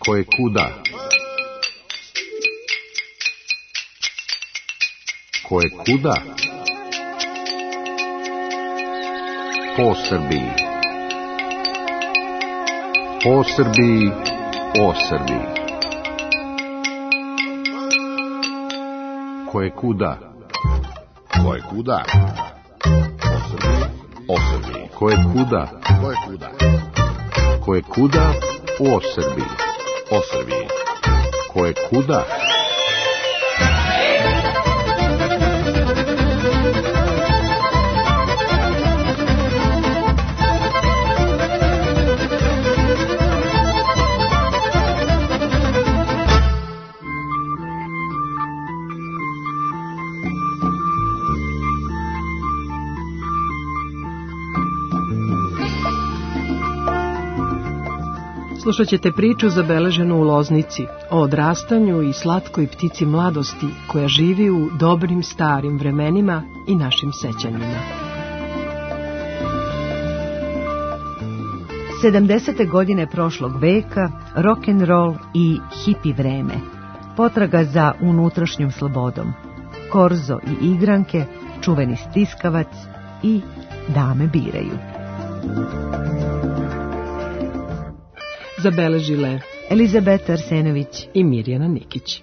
Koje kuda? Koje kuda? Po Srbiji. Po Srbiji, o Srbiji. Koje kuda? Koje kuda? O Srbiji, o Srbiji. Koje kuda? Koje kuda? Koje kuda? O Srbiji. O Srbiji. Koje kuda? Slušat ćete priču zabeleženu u Loznici o odrastanju i slatkoj ptici mladosti koja živi u dobrim starim vremenima i našim sećanjima. 70. godine prošlog veka, rock'n'roll i hipi vreme, potraga za unutrašnjom slobodom, korzo i igranke, čuveni stiskavac i dame biraju. Zabeležile Elizabeta Arsenović i Mirjana Nikić.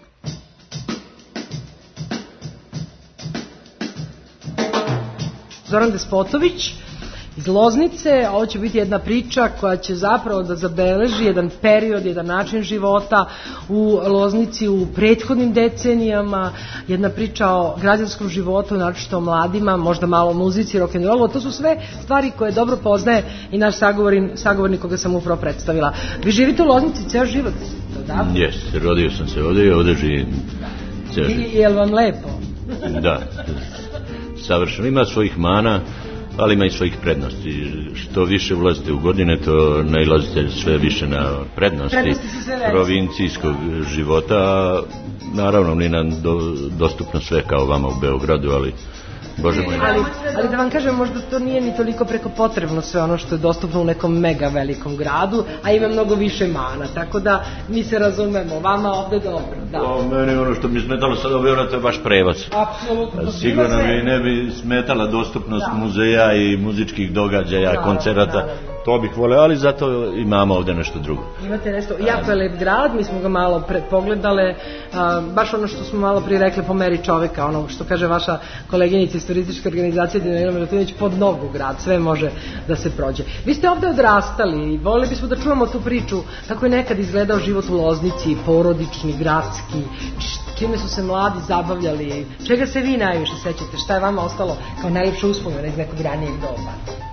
Zoran Despotović iz Loznice. Ovo će biti jedna priča koja će zapravo da zabeleži jedan period, jedan način života u Loznici u prethodnim decenijama, jedna priča o građanskom životu, naročito o mladima, možda malo o muzici, rock'n'rollu. To su sve stvari koje dobro poznaje i naš sagovornik koga sam upravo predstavila. Vi živite u Loznici ceo život? Da? Jeste, rodio sam se ovdje i ovdje živim ceo život. Je li vam lepo? Da, savršeno. Ima svojih mana, ali ima i svojih prednosti. Što više ulazite u godine, to nailazite sve više na prednosti provincijskog života. Naravno, nije nam dostupno sve kao vama u Beogradu, ali Bože moj. Ali da vam kažem, možda to nije ni toliko preko potrebno sve ono što je dostupno u nekom mega velikom gradu, a ima mnogo više mana, tako da mi se razumemo, vama ovde dobro. Da. Meni ono što mi smetalo sada u Beogradu, to je baš prevoz. Apsolutno. Sigurno mi ne bi smetala dostupnost muzeja i muzičkih događaja, koncerata. To bih voleo, ali zato imamo ovde nešto drugo. Imate nešto, jako je lep grad, mi smo ga malo pogledale, baš ono što smo malo prije rekli po meri čoveka, ono što kaže vaša koleginica iz turističke organizacije Dinarina Milutinović, pod nogu grad, sve može da se prođe. Vi ste ovde odrastali i volili bismo da čujemo tu priču, kako je nekad izgledao život u Loznici, porodični, gradski, čime su se mladi zabavljali, čega se vi najviše sećate, šta je vama ostalo kao najljepša uspomena iz nekog ranijeg doba?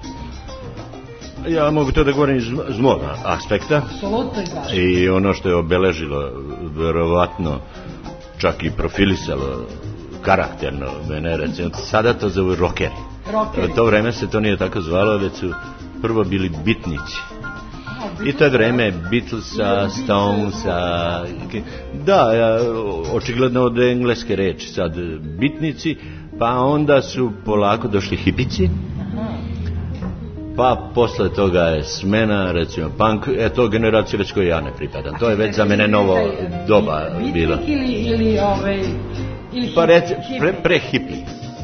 Ja mogu to da govorim iz mog aspekta. I ono što je obeležilo, verovatno čak i profilisalo karakterno mene, recimo, sada to zove rockeri. U to vreme se to nije tako zvalo, već su prvo bili bitnici. I to je vreme Beatlesa, Stonesa, da, očigledno od engleske reči sad bitnici, pa onda su polako došli hipici. Pa posle toga je smena, recimo punk, to generacija već koju ja ne pripadam. To je već za mene novo doba bilo. Ili pa recimo, pre hipi.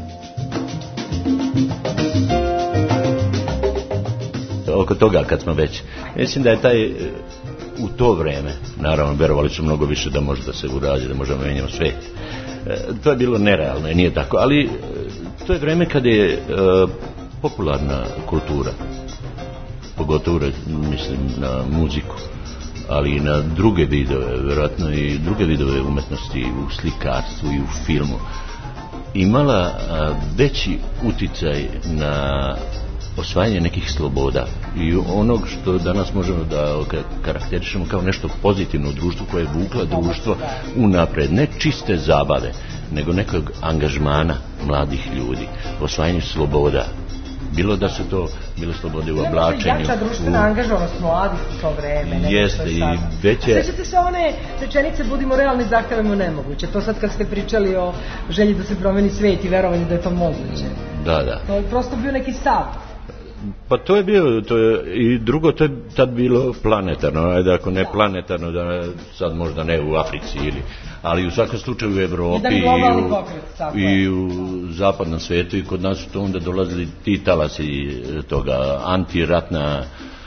Oko toga kad smo već. Mislim da je taj, u to vreme, naravno, verovali su mnogo više da može da se uradi, da možemo menjamo svet. To je bilo nerealno i nije tako, ali to je vreme kada je popularna kultura, pogotovo mislim na muziku, ali i na druge vidove, vjerojatno i druge vidove umetnosti u slikarstvu i u filmu, imala veći uticaj na osvajanje nekih sloboda i onog što danas možemo da karakterišemo kao nešto pozitivno u društvu koje je vukla društvo unapred, ne čiste zabave, nego nekog angažmana mladih ljudi, osvajanju sloboda. Bilo da su to bile slobode u oblačenju. Jača društvena angažovanost mladih u to vreme. Jeste i veće. Sećate se one rečenice budimo realni, zahtevamo nemoguće. To sad kad ste pričali o želji da se promeni svet i verovanju da je to moguće. Da. To je prosto bio neki stav. Pa to je bio, i drugo, to je tad bilo planetarno, ajde ako ne planetarno, da sad možda ne u Africi, ali u svakom slučaju u Evropi i u zapadnom svijetu, i kod nas su to onda dolazili ti talasi toga, antiratna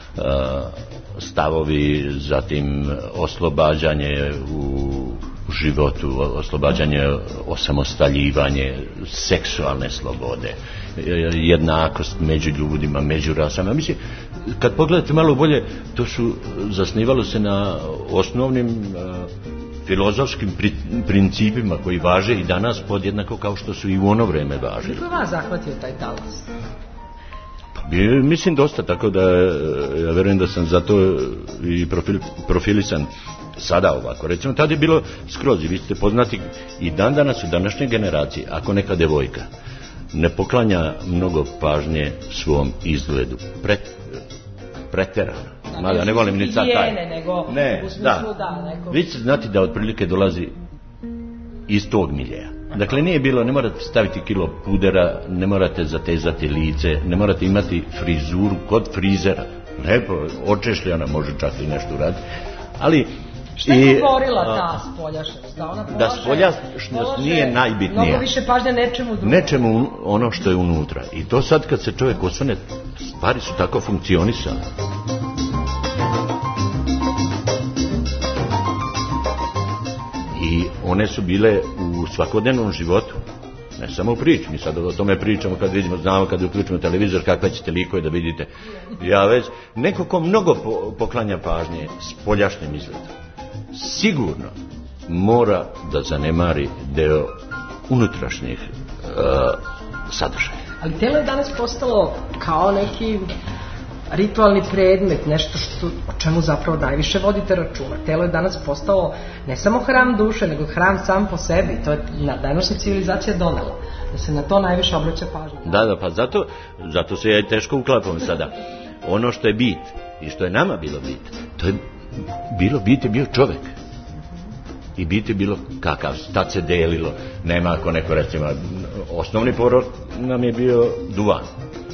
stavovi, zatim oslobađanje u životu, oslobađanje, osamostaljivanje, seksualne slobode, jednakost među ljudima, među rasama. Mislim, kad pogledate malo bolje, to su zasnivalo se na osnovnim filozofskim principima koji važe i danas podjednako kao što su i u ono vreme važili. Kako je vas zahvatio taj talas? Mislim dosta, tako da ja verujem da sam zato i profilisan sada ovako. Recimo, tada je bilo skroz, i vi ste poznati i dan danas u današnjoj generaciji, ako neka devojka ne poklanja mnogo pažnje svom izgledu, preterano, mada ne volim ni sad taj. Ne, da. Vi ćete znati da otprilike dolazi iz tog miljeja. Dakle, nije bilo, ne morate staviti kilo pudera, ne morate zatezati lice, ne morate imati frizuru kod frizera. Lepo, očešljana, može čak i nešto uraditi. Ali šta je govorila ta spoljašnost? Da spoljašnost nije najbitnija. Mnogo više pažnje nečemu drugom. Nečemu ono što je unutra. I to sad kad se čovjek osvane, stvari su tako funkcionisale. I one su bile u svakodnevnom životu, ne samo u priči. Mi sad o tome pričamo kad vidimo, znamo kad uključimo televizor kakva ćete likove da vidite. Ja već, neko ko mnogo poklanja pažnje spoljašnjem izgledu, sigurno mora da zanemari deo unutrašnjih sadržaja. Ali telo je danas postalo kao neki ritualni predmet, nešto o čemu zapravo najviše vodite računa. Telo je danas postalo ne samo hram duše, nego hram sam po sebi. To je današnja civilizacija donela, da se na to najviše obraća pažnja. Da, pa zato se ja i teško uklapam sada. Ono što je bit i što je nama bilo bit, to je bit je bio čovek. I bit je bilo kakav, tad se delilo. Nema ako neko, recimo, osnovni porok nam je bio duvan.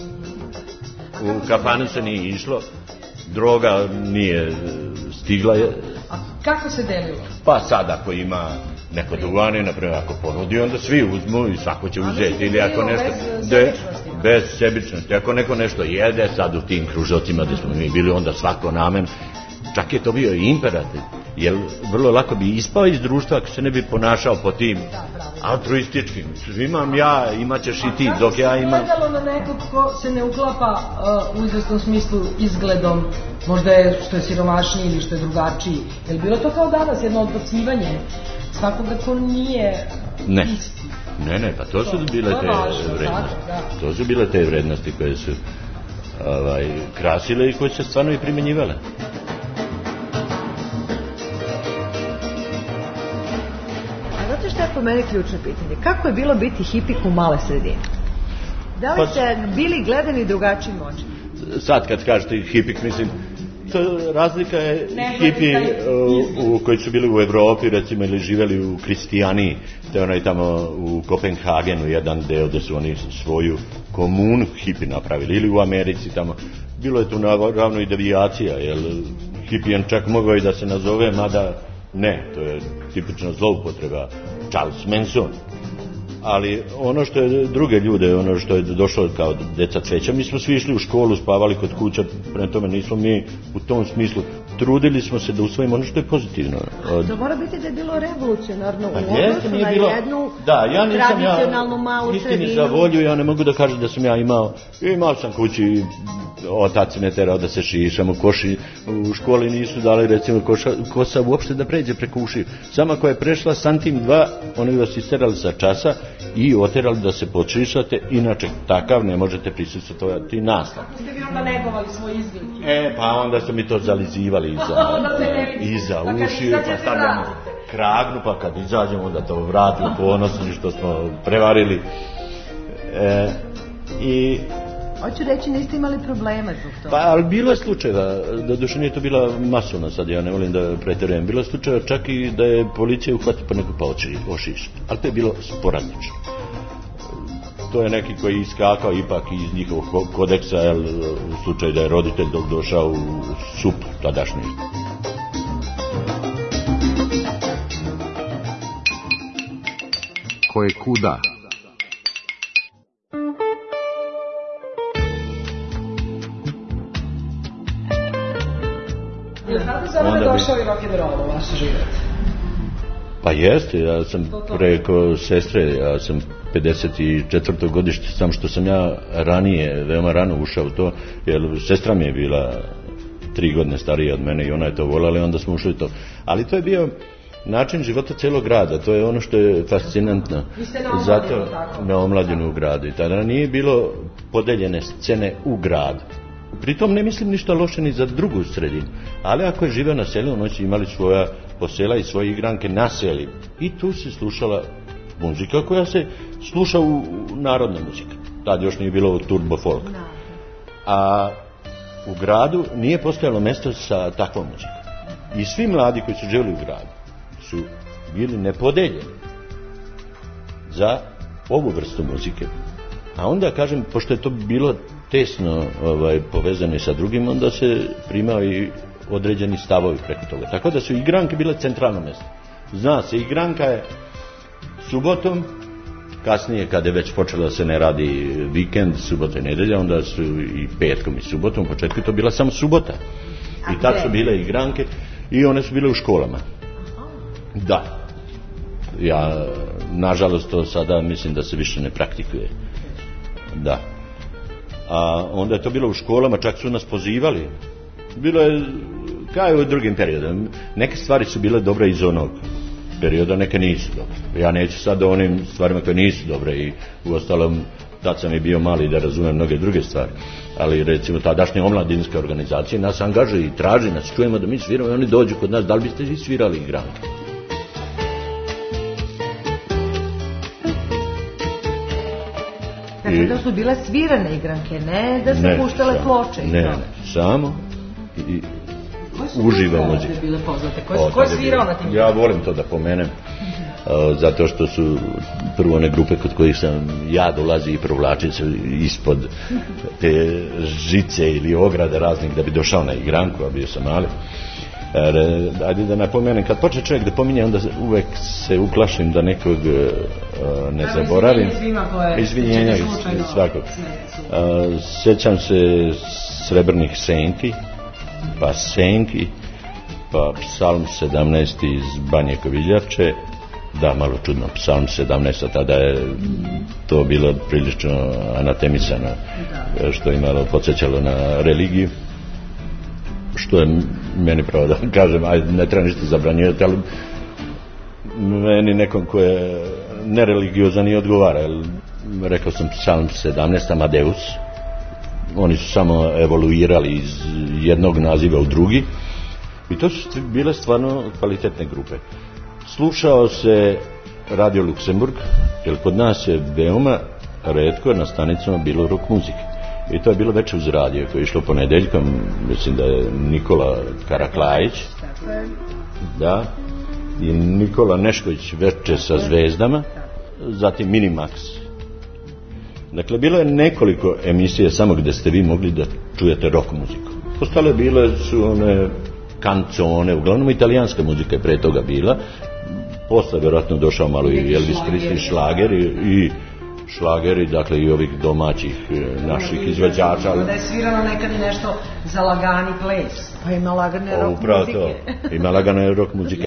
U kafanu se nije išlo, droga nije stigla. A kako se delilo? Pa sad ako ima neko duvane, naprimjer ako ponudi, onda svi uzmu i svako će uzeti. Ili ako nešto, bez sebičnosti. Ako neko nešto jede, sad u tim kružocima gde smo mi bili, onda svako namen. Čak je to bio i imperativ, jer vrlo lako bi ispao iz društva ako se ne bi ponašao po tim altruističkim. Imam ja, imaćeš i ti, dok ja imam. Kako se gledalo na nekog ko se ne uklapa u izvesnom smislu izgledom, možda je što je siromašniji ili što je drugačiji? Je li bilo to kao danas, jedno odbacivanje svakoga ko nije isti? Ne, pa to su bile te vrednosti. To su bile te vrednosti koje su krasile i koje se stvarno i primjenjivale. Što je po meni ključno pitanje? Kako je bilo biti hipik u male sredine? Da li ste bili gledani drugačijim očima? Sad kad kažete hipik, mislim, razlika je hipi koji su bili u Evropi, recimo, ili živeli u Kristijaniji, to je onaj tamo u Kopenhagenu, jedan deo gde su oni svoju komunu hipi napravili, ili u Americi tamo. Bilo je tu naravno i devijacija, jer hipijan čak mogao i da se nazove, mada ne, to je tipična zloupotreba, Charles Manson. Ali ono što je druge ljude, ono što je došlo kao deca cveća, mi smo svi išli u školu, spavali kod kuća, prema tome nismo mi u tom smislu, trudili smo se da usvojimo ono što je pozitivno. To mora biti da je bilo revolucionarno u odnosu na jednu tradicionalnu malu sredinu. Istini za volju, ja ne mogu da kažem da sam ja imao sam kući, otac me terao da se šišam u koši, u školi nisu dali recimo kosa uopšte da pređe preko ušiju. Sama koja je prešla santim dva, oni vas isterali sa časa i oterali da se počišate, inače takav ne možete prisustvovati nastavi. Ste vi onda negovali svoj izgled? Pa onda su mi to zalizivali iza ušiju, pa stavljamo kragnu, pa kad izađemo onda to vratimo ponosni što smo prevarili. I hoću reći, niste imali problema zbog toga. Pa, ali bilo je slučajeva, doduše nije to bila masovna, sad ja ne volim da preterujem, bilo je slučajeva čak i da je policija uhvati pa neko pa ošiš, ali to je bilo sporadično. to je neki koji je iskakao ipak iz njihovog kodeksa, jel, u slučaju da je roditelj dok došao u SUP tadašnji. Ko je kuda? Kako za ovo je došao i rock'n'roll u vaš život? Pa jeste, ja sam preko sestre, ja sam 54. godište, sam što sam ja ranije, veoma rano ušao u to, jer sestra mi je bila 3 godine starija od mene i ona je to voljela i onda smo ušli u to. Ali to je bio način života celog grada, to je ono što je fascinantno. Zato na omladinu u gradu. I tada nije bilo podeljene scene u gradu. Pritom ne mislim ništa loše ni za drugu sredinu, ali ako je živeo na selu, oni su imali svoja posela i svoje igranke na seli. I tu se slušala muzika koja se sluša u narodna muzika. Tad još nije bilo turbo folk. A u gradu nije postojalo mesto sa takvom muzikom. I svi mladi koji su živjeli u gradu su bili nepodeljeni za ovu vrstu muzike. A onda, kažem, pošto je to bilo tesno povezano sa drugim, onda se primao i određeni stavovi preko toga. Tako da su igranke bile centralno mjesto. Zna se, igranka je subotom, kasnije kada je već počelo da se ne radi vikend, subota i nedelja, onda su i petkom i subotom, u početku to bila samo subota. I tad su bile igranke i one su bile u školama. Da. Ja, nažalost, to sada mislim da se više ne praktikuje. Da. A onda je to bilo u školama, čak su nas pozivali. Bilo je, kao i u drugim periodima, neke stvari su bile dobre iz onog perioda, neke nisu dobre. Ja neću sad o onim stvarima koje nisu dobre i uostalom tad sam i bio mali da razumem mnoge druge stvari. Ali recimo tadašnje omladinske organizacije nas angažuju i traži nas, čujemo da mi sviramo i oni dođu kod nas, da li biste vi svirali igranke? Dakle, da su bile svirane igranke, ne da se puštale ploče i to? Ne, samo i uživa muzika. Ko je svirao na tim? Ja volim to da pomenem, zato što su prvo one grupe kod kojih sam ja dolazio i provlačio se ispod te žice ili ograde raznih da bi došao na igranku, a bio sam mali. Ajde da napomenem, kad počne čovjek da pominje, onda uvek se uplašim da nekog ne zaboravim. Izvinjenja svakog. Sjećam se Srebrnih senki, pa Senki, pa Psalm 17 iz Banje Koviljače. Da, malo čudno, Psalm 17, a tada je to bilo prilično anatemisano, što je malo podsjećalo na religiju. Što je meni pravo da kažem, ajde, ne treba ništa zabranjivati, ali meni nekom ko je nereligiozan i odgovara. Rekao sam Psalm 17, Amadeus. Oni su samo evoluirali iz jednog naziva u drugi i to su bile stvarno kvalitetne grupe. Slušao se Radio Luksemburg, jer kod nas je veoma retko na stanicama bilo rock muzike. I to je bilo već uz radio koje je išlo ponedeljkom, mislim da je Nikola Karaklajić, da, i Nikola Nešković Veče sa zvezdama, zatim Minimax. Dakle, bilo je nekoliko emisija samo gdje ste vi mogli da čujete rock muziku. Ostale bile su one kancone, uglavnom italijanska muzika je pre toga bila, posle vjerojatno došao malo i Elvis Presley šlageri, dakle i ovih domaćih naših izvođača. Da je svirano nekad i nešto za lagani ples. Pa ima lagane rock muzike. Upravo to, ima lagane rock muzike.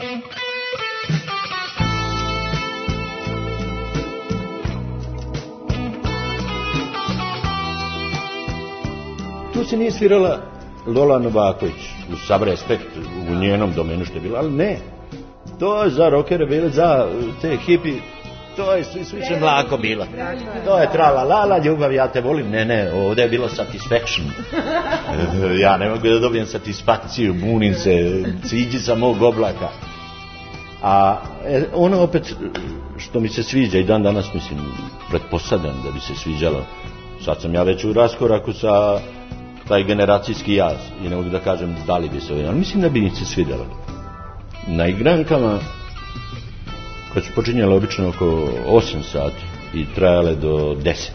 Tu se nije svirala Lola Novaković, uz sav respekt u njenom domenu što je bilo, ali ne. To je za rockere bilo, za te hipi, to je slično mlako bilo. To je trala lala, ljubav, ja te volim. Ne, ovdje je bilo satisfaction. Ja ne mogu da dobijem satisfakciju, bunim se, siđi sa mog oblaka. A ono opet što mi se sviđa i dan danas, mislim, pretpostavljam da bi se sviđalo. Sad sam ja već u raskoraku sa taj generacijski jaz i ne mogu da kažem da li bi se, ali mislim da bi mi se svidjelo. Na igrankama, kad su počinjale obično oko 8 sati, i trajale do 10.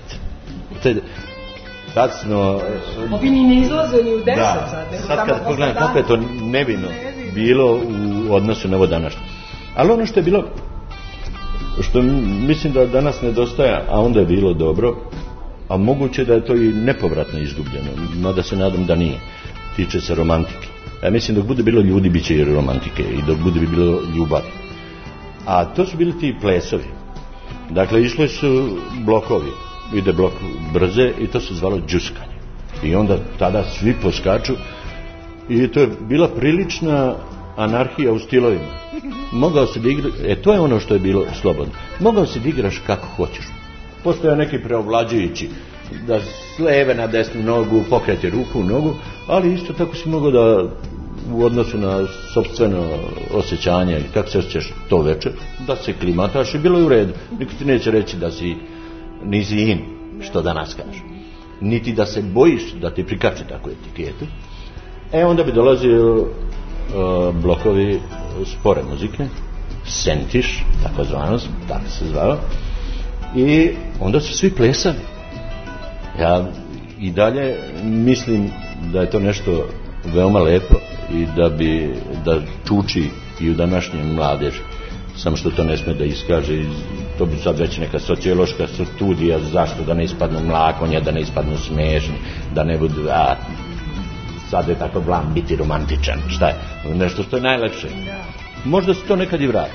Tad smo... Ovi ni ne izlaze ni u 10 da, sad kad pogledam kako je to nevino bilo u odnosu na ovo današnje. Ali ono što je bilo, što mislim da danas nedostaje, a onda je bilo dobro, a moguće da je to i nepovratno izgubljeno, mada se nadam da nije, tiče se romantike. Ja mislim dok bude bilo ljudi, bit će i romantike, i dok bude bilo ljubavi. A to su bili ti plesovi. Dakle, išli su blokovi, ide blok brze i to se zvalo džuskanje. I onda tada svi poskaču i to je bila prilična anarhija u stilovima. Mogao se da igra, to je ono što je bilo slobodno. Mogao se da igraš kako hoćeš. Postoje neki preovlađujući, da s leve na desnu nogu pokreti ruku u nogu, ali isto tako si mogao da u odnosu na sopstveno osjećanje i kako se osjećaš to večer, da se klimataš i bilo je u redu. Niko ti neće reći da nisi in, što danas kažu. Niti da se bojiš da ti prikače takvu etiketu. Onda bi dolazio blokovi spore muzike, sentiš, tako se zvao, i onda su svi plesali. Ja i dalje mislim da je to nešto veoma lepo i da čuči i u današnjem mladeži, samo što to ne sme da iskaže, i to bi sad već neka sociološka studija zašto da ne ispadnu mlakonja, da ne ispadnu smešni, da ne budu, sad je tako blam biti romantičan, šta je, nešto što je najlepše. Možda se to nekad i vrati.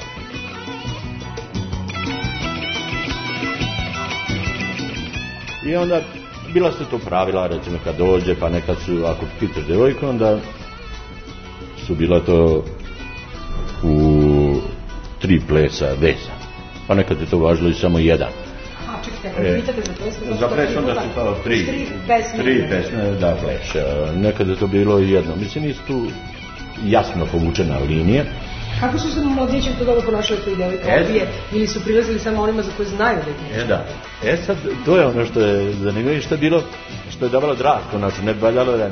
I onda bila su to pravila, recimo kad dođe, pa nekad su, ako pitaš devojku, onda su bila to u 3 plesa veza, pa nekad je to važilo i samo jedan. Čekajte, ako pitate za ples, za ples onda su kao 3 pesme, da, pleš. Nekad je to bilo i jedno. Mislim, nisu tu jasno povučena linija. Kako su se mladići to dobro ponašali koji devojka odbije, ili su prilazili samo onima za koje znaju da ih neće? Da. Sad, to je ono što je zanimljivo i što je bilo, što je davalo drasko, znači ne valjalo vreme.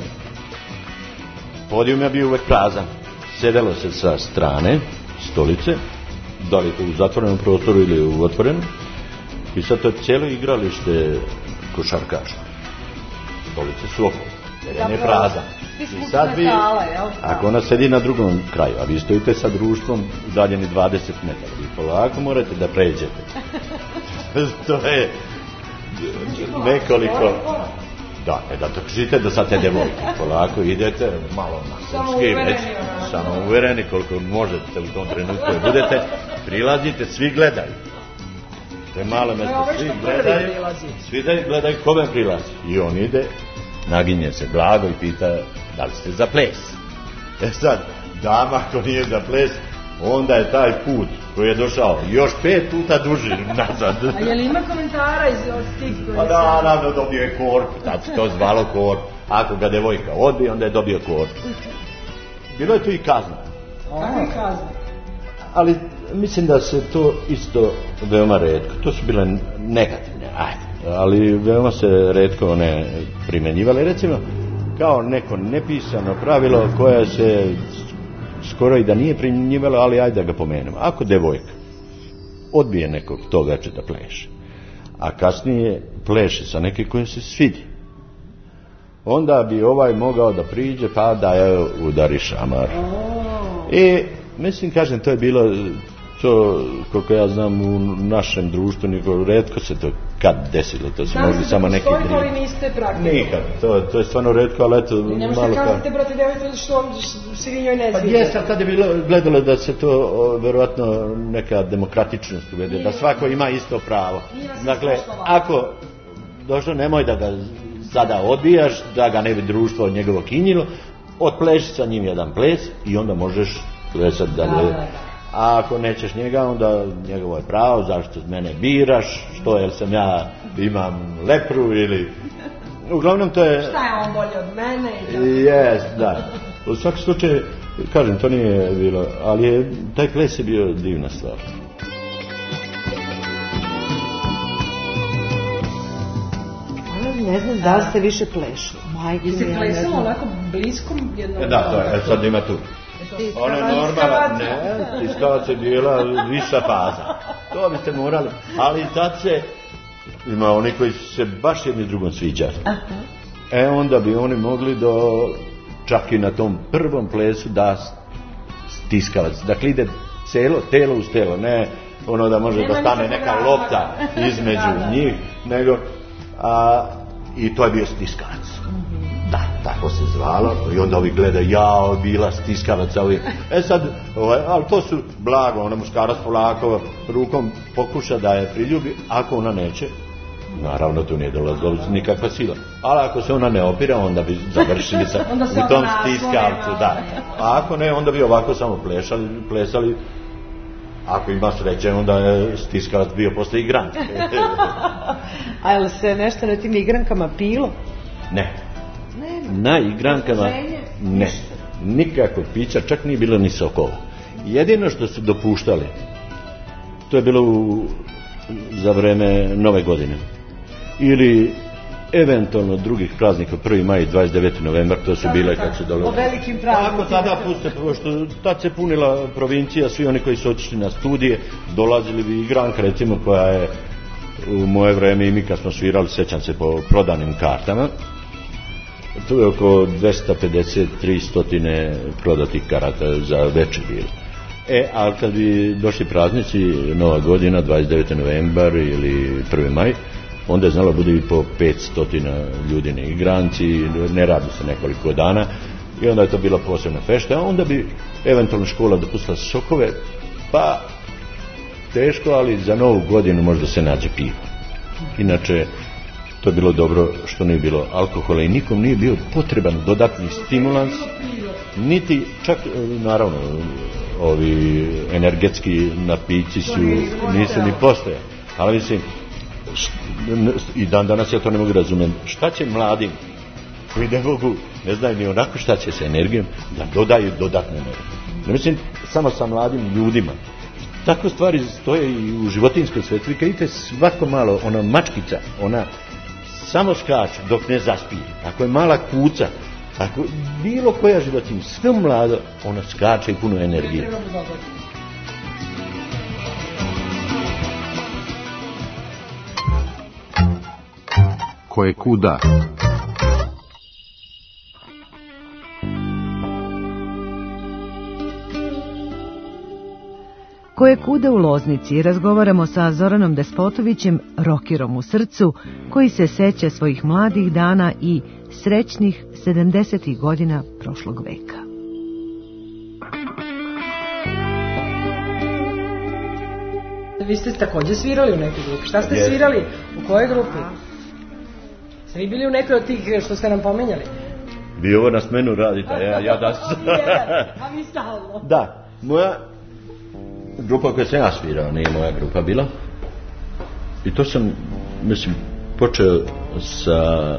Podijum je bio uvek prazan. Sedelo se sa strane stolice, da li u zatvorenom prostoru ili u otvorenom, i sad to je cijelo igralište košarkaško. Stolice su okolo. Jedan je prazan. I sad vi, ako ona sedi na drugom kraju, a vi stojite sa društvom udaljeni 20 metara, vi polako morate da pređete. To je nekoliko... Da, da trčite do sad te devojke. Polako idete, malo maserski, već samo uvereni koliko možete u tom trenutku budete, prilazite, svi gledaju. To je malo mesto, svi gledaju kome prilazi. I on ide, naginje se blago i pita da li ste za ples. Sad, dama ako nije za ples, onda je taj put koji je došao još 5 puta duži nazad. A je li ima komentara od tih koji pa da, naravno dobio je korp, tad se to zvalo korp. Ako ga devojka odbije, onda je dobio korp. Bilo je tu i kazna. Kako je kazna? Ali mislim da se to isto veoma retko, to su bile negativne, ali veoma se retko one primjenjivale. Recimo, kao neko nepisano pravilo koje se skoro i da nije primjenjivalo, ali ajde da ga pomenemo. Ako devojka odbije nekog to veče da pleše, a kasnije pleše sa neke koje se svidi, onda bi ovaj mogao da priđe pa da je udari šamar. I mislim, kažem, to je bilo, to, koliko ja znam, u našem društvu, niko retko se to kad desilo, to su mogli samo neki drugi. Znam se niste praktično. Nikad, to je stvarno retko, ali eto, malo... Ne možete kazati, brate, devojte, što se vi njoj ne zvijete. Pa jesam, tad je bilo, gledalo da se to, verovatno, neka demokratičnost uvede, da svako ima isto pravo. Dakle, ako došlo, nemoj da ga sada odbijaš, da ga ne bi društvo od njegovo kinjilo, odpleši sa njim jedan ples i onda možeš plesati dalje. A ako nećeš njega, onda njegovo je pravo, zašto mene biraš, što, jer sam ja, imam lepru ili... Uglavnom to je... Šta je on bolje od mene? Jes, da. U svakom slučaju, kažem, to nije bilo, ali taj ples je bio divna stvar. Ne znam da li ste više plešli. I se plesalo onako bliskom jednom... Da, to je, sad ima tu. Ona je normalna, ne, tiskavac je bila viša faza. To biste morali, ali tad se ima oni koji su se baš jedni drugom sviđali. Onda bi oni mogli čak i na tom prvom plesu da stiskavac. Dakle, ide telo uz telo, ne ono da može da stane neka lopta između njih, nego i to je bio stiskavac. Da, tako se zvalo. I onda ovi gledaju, jao, bila stiskavac. Sad, ali to su blago, ona muškarac polako rukom pokuša da je priljubi, ako ona neće, naravno tu nije dolazila nikakva sila, ali ako se ona ne opira, onda bi završili u tom stiskavcu, da. A ako ne, onda bi ovako samo plesali. Ako ima sreće, onda je stiskavac bio posle igranke. A je li se nešto na tim igrankama pilo? Ne. Na igrankama ne. Nikako pića, čak nije bilo ni sokova. Jedino što su dopuštali, to je bilo za vreme Nove godine. Ili eventualno drugih praznika, 1. maj i 29. novembar, to su bile kad se dolazili. O velikim praznicima. Ako tada puste, pošto tad se punila provincija, svi oni koji su otišli na studije, dolazili bi igranka, recimo, koja je u moje vreme i mi kad smo svirali, sećam se po prodanim kartama, tu je oko 250-300 prodatih karata za večer bilo. Ali kad bi došli praznici, Nova godina, 29. novembar ili 1. maj, onda je znalo bude i po 500 ljudi na igranci, ne radi se nekoliko dana, i onda je to bila posebna fešta, a onda bi eventualno škola dopustila sokove, pa teško, ali za Novu godinu možda se nađe pivo. Inače, to je bilo dobro što nije bilo alkohola i nikom nije bio potreban dodatni stimulans, niti čak, naravno, ovi energetski napici nisu ni postoje, ali mislim, i dan danas ja to ne mogu razumjeti, šta će mladim koji ne znaju ni onako šta će sa energijom, da dodaju dodatnu energiju. Ne mislim samo sa mladim ljudima. Tako stvari stoje i u životinjskoj svetu. Vi kad idete svako malo, ona mačkica, ona samo skače dok ne zaspije. Ako je mala kuca, ako bilo koja životinja, sve mlado, ona skače i puno energije. Ko je kuda? Ko je kuda u Loznici, razgovaramo sa Zoranom Despotovićem, rokerom u srcu, koji se seća svojih mladih dana i srećnih 70. godina prošlog veka. Vi ste također svirali u nekoj grupi. Šta ste svirali? U kojoj grupi? Ste vi bili u nekoj od tih što ste nam pomenjali? Vi ovo na smenu radite, ja da sam. A vi stalno. Da, moja grupa koja sam ja svirao, nije moja grupa bila. I to sam, mislim, počeo sa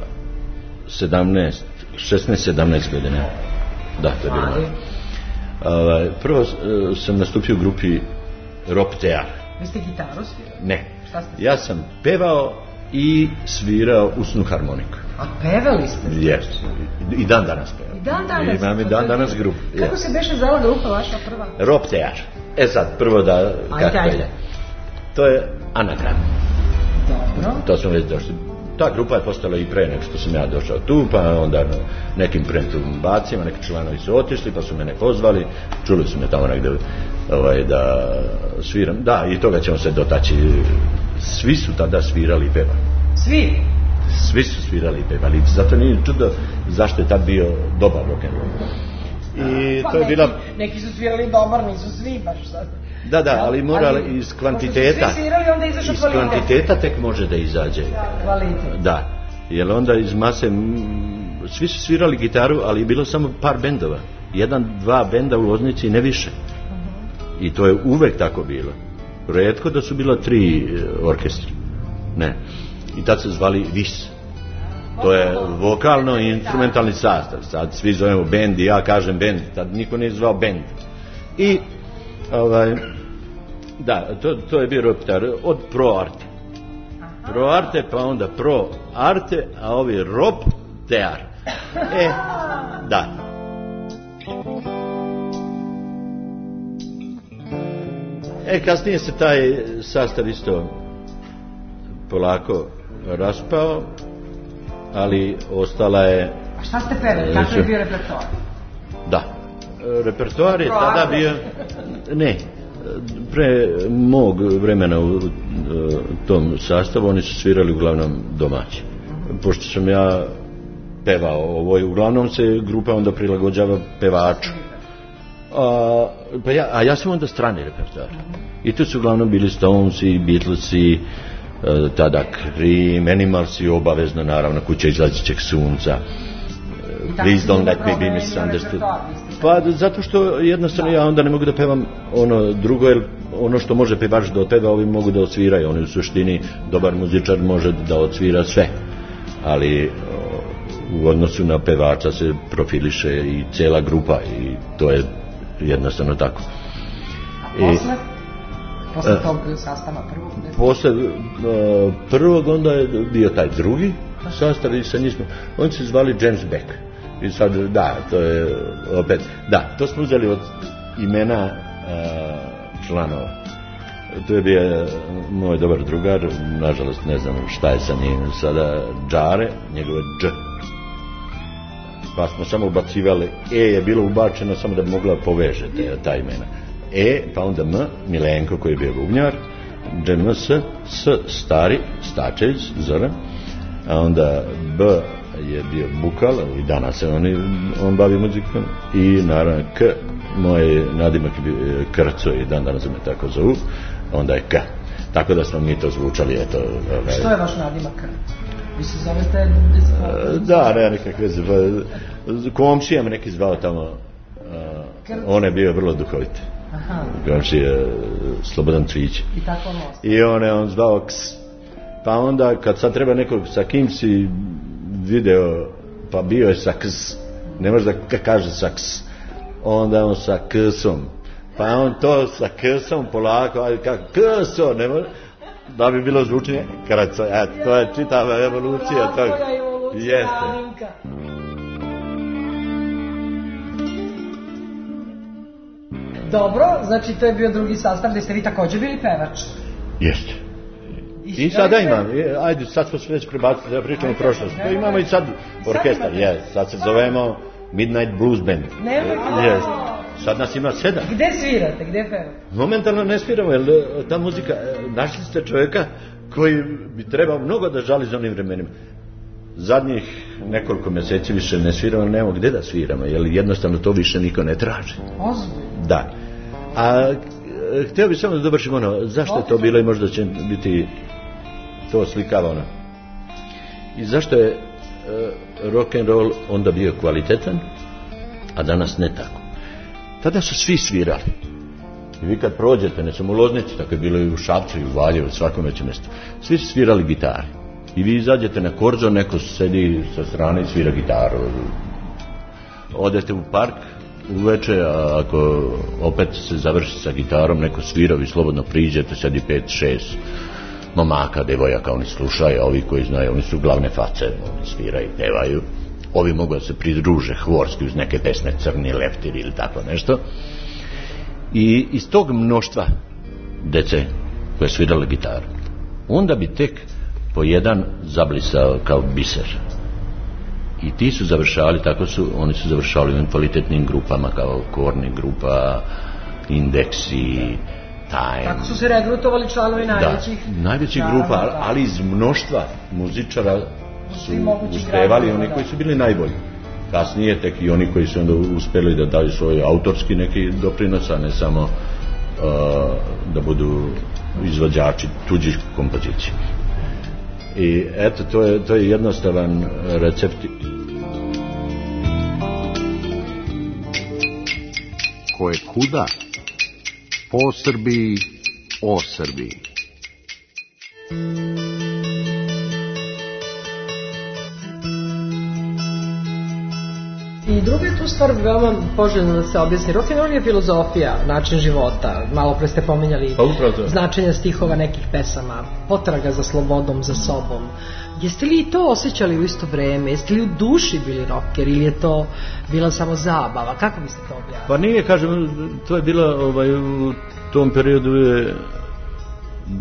16-17 godina. Da, to je bilo moja. Prvo sam nastupio u grupi Rob Tear. Vi ste gitaru svirali? Ne. Ja sam pevao i svirao usnu harmoniku. A pevali ste? Yes. I dan danas pevam. I dan danas? Imam i dan danas grupu. Kako se beše zvala grupa vaša prva? Rob Tear. Sad, prvo da... Ajde. To je anagram. Dobro. To smo već došli. Ta grupa je postala i pre nego što sam ja došao tu, pa onda nekim perturbacima, neki članovi su otišli, pa su mene pozvali, čuli su me tamo negde da sviram. Da, i toga ćemo se dotaći. Svi su tada svirali i pevali. Svi? Svi su svirali i pevali. Zato nije čudo zašto je tad bio dobar rock'n'roll. I to je bila... Neki su svirali dobar, nisu svi baš sad. Da, ali mora iz kvantiteta. Svi svirali, onda izašao iz kvalitet. Iz kvantiteta tek može da izađe. Kvalitet. Da, jer onda iz mase, svi su svirali gitaru, ali je bilo samo par bendova. 1-2 benda u Loznici, ne više. I to je uvek tako bilo. Retko da su bila 3 orkestra. Ne. I tad se zvali VIS. To je vokalno i instrumentalni sastav. Sad svi zovemo bend i ja kažem bend. Tad niko nije zvao bend. I da, to je bio Rob-Tear od Pro-Arte. Pro-Arte, pa onda Pro-Arte, a ovi Rob-Tear. Da. Kasnije se taj sastav isto polako raspao, ali ostala je... A šta ste pevali? Kako je bio repertoar? Da, repertoar je tada bio... Ne, pre mog vremena u tom sastavu oni su svirali uglavnom domaći. Pošto sam ja pevao ovo, uglavnom se grupa onda prilagođava pevaču. A ja sam onda strani repertoar. I tu su uglavnom bili Stonesi, Beatlesi, tada Cream, Animalsi, obavezno naravno Kuća izlazećeg sunca, Please Don't Let Me Be Misunderstood. Pa zato što jednostavno ja onda ne mogu da pevam ono drugo, jer ono što može pevač da otpeva, ovi mogu da odsviraju. Oni u suštini, dobar muzičar može da odsvira sve, ali u odnosu na pevača se profiliše i cijela grupa i to je jednostavno tako. Posle tog sastava prvog? Posle prvog onda je bio taj drugi sastav i sa njim smo, oni se zvali James Beck. I sad, da, to je opet, da, to smo uzeli od imena članova. To je bio moj dobar drugar, nažalost ne znam šta je sa njim sada, Džare, njegove Dž. Pa smo samo ubacivali, je bilo ubačeno samo da bi mogla povežeti ta imena. Pa onda M, Milenko koji je bio bubnjar, DMS, S, Stari, Stačević, Zoran, a onda B je bio Bukal, i danas se on bavi muzikom, i naravno K, moj nadimak je bio Krco i danas me tako zovu, onda je K. Tako da smo mi to zvučali, eto. Što je vaš nadimak? Vi se zovete... Da, ne, nekakve komšija me neki zvao tamo, on je bio vrlo duhovit. Komšija Slobodan Cvić. I tako most. I on zvao Ks. Pa onda kad sad treba nekog sa kim si video, pa bio je sa Ks, ne može da kaže sa Ks, onda on sa Ksom, pa on to sa Ksom polako, ali kako Kso, ne može, da bi bilo zvučenje Kraco, to je čitava evolucija toga. Jeste. Dobro, znači to je bio drugi sastav gde ste vi također bili pevač. Jeste. I sada imam, ajde, sad smo se već prebacili da pričamo o prošlosti. Imamo i sad orkestar, sad se zovemo Midnight Blues Band. Sad nas ima 7. Gde svirate, gde pevate? Momentalno ne sviramo, jer ta muzika, našli ste čovjeka koji bi trebao mnogo da žali za onim vremenima. Zadnjih nekoliko mjeseci više ne sviramo, nemamo gde da sviramo, jer jednostavno to više niko ne traži. Ozbiljno? Da. A htio bih samo da dovršim zašto je to bilo i možda će biti to slikava i zašto je rock and roll onda bio kvalitetan, a danas ne tako. Tada su svi svirali. I vi kad prođete, ne samo u Loznici, tako je bilo i u Šapcu i u Valjevu, u svakom većem mjestu, svi su svirali gitare. I vi izađete na korzo, neko sedi sa strane i svira gitaru. Odete u park uveče, a ako opet se završi sa gitarom, neko svira, vi slobodno priđete, sedi 5-6 momaka, devojaka, oni slušaju, a ovi koji znaju, oni su glavne face, oni sviraju, pevaju. Ovi mogu da se pridruže hvorski uz neke pesme, Crni leptir ili tako nešto. I iz tog mnoštva dece koje svirale gitaru, onda bi tek po jedan zablisao kao biser. I ti su završavali, oni su završavali u kvalitetnim grupama kao Korni grupa, Indeksi, Time. Tako su se regrutovali članovi najvećih. Da, najvećih grupa, ali iz mnoštva muzičara su uspevali oni koji su bili najbolji. Kasnije tek i oni koji su onda uspeli da daju svoj autorski neki doprinos, a ne samo da budu izvođači tuđih kompozicija. I eto, to je jednostavan recept. Ko je kuda, po Srbiji, o Srbiji. I druga je tu stvar veoma poželjno da se objasni. Rock and roll je filozofija, način života. Malo pre ste pominjali značenja stihova nekih pesama, potraga za slobodom, za sobom. Jeste li i to osjećali u isto vreme? Jeste li u duši bili rocker ili je to bila samo zabava? Kako biste to objavili? Pa nije, kažem, to je bilo u tom periodu